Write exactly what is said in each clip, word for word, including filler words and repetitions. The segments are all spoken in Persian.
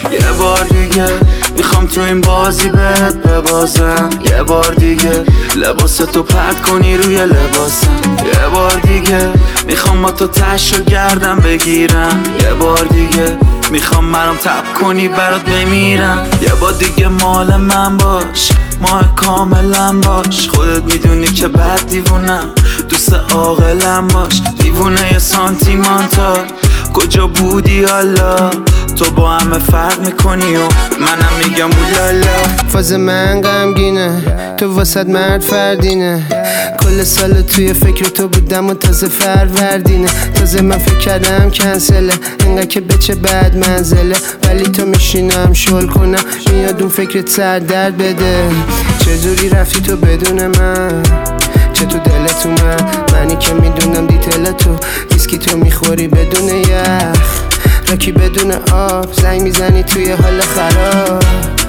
یه بار دیگه میخوام تو این بازی بهت ببازم. یه بار دیگه لباستو پرت کنی روی لباسم. یه بار دیگه میخوام با تو تشو گردم بگیرم. یه بار دیگه میخوام منم تب کنی برات بمیرم. یه بار دیگه مال من باش، ماه کاملا باش. خودت میدونی که بد دیوونم، دوست عاقلم باش. دیوونه یه سانتیمانتال، کجا بودی حالا؟ تو با همه فرق میکنی و منم میگم اولالا. فاز من غمگینه، تو واسط مرد فردینه. کل سال توی فکر تو بودم و تازه فروردینه. تازه من فکر کردم کنسله، انقدر که بچه بعد منزله. ولی تو میشینم شل کنم، میاد اون فکرت سر درد بده. چجوری رفتی تو بدون من؟ چه تو دلت اومد؟ منی که میدونم دیتیل تو، ویسکی تو میخوری بدون یخ، راکی بدون آب، زنگ میزنی توی حال خراب.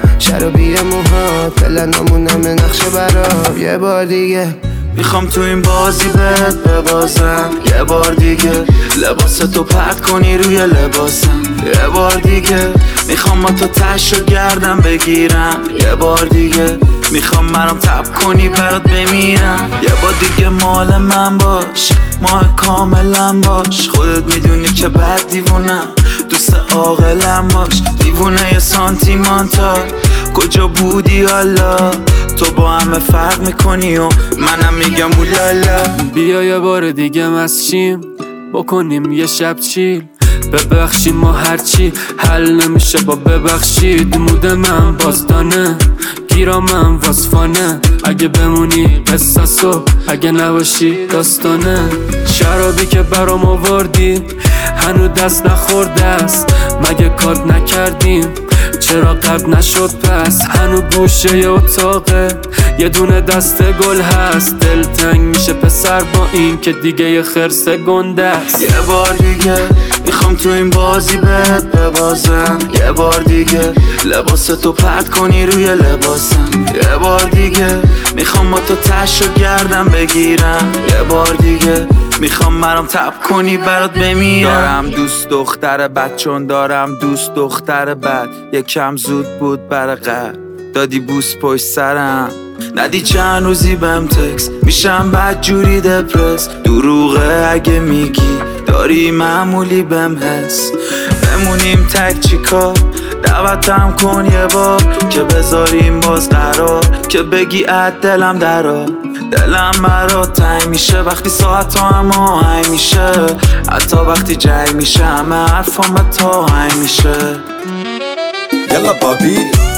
شرابی موها پلنامون همه نقشه براب. یه بار دیگه میخوام تو این بازی بهت ببازم. یه بار دیگه لباستو پرت کنی روی لباسم. یه بار دیگه میخوام با تو تشو گردم بگیرم. یه بار دیگه میخوام منم تب کنی برات بمیرم. یه بار دیگه مال من باش، ماه کاملا باش. خودت میدونی که بد دیوونم، دوست عاقلم باش. دیوونه یه سانتیمانتال، کجا بودی حالا؟ تو با همه فرق میکنی و منم میگم اولالا. بیا یه بار دیگه مسشیم، بکنیم یه شب چیل. ببخشیم ما هرچی حل نمیشه با ببخشید. مود من بازدانه، گیرامم واسفانه. اگه بمونی قصصو، اگه نباشی داستانه. شرابی که برام آوردی هنو دست نخورده است. مگه کات نکردیم؟ چرا قد نشد پس؟ هنو گوشه ی اتاقه یه دونه دست گل هست. دل تنگ میشه پسر با این که دیگه یه خرس گنده است. یه بار دیگه میخوام تو این بازی بهت ببازم. یه بار دیگه لباستو پرت کنی روی لباسم. یه بار دیگه میخوام با تو تشو گردم بگیرم. یه بار دیگه میخوام منم تب کنی برات بمیرم. دارم دوست دختر بد، چون دارم دوست دختر بد. یکم زود بود برای قد، دادی بوس پشت سرم. ندی چند روزی بهم تکس، میشم بد جوری دپرس. دروغه اگه میگی داری معمولی بهم حس. بمونیم تک چیکار، دعوتم کن یه بار که بذاریم باز قرار. که بگی اد دلم درا، دلم برات تنگ میشه وقتی ساعت هم آهنگ میشه. حتی وقتی جنگ میشه همه حرفام به تا هنگ میشه. یلا بابی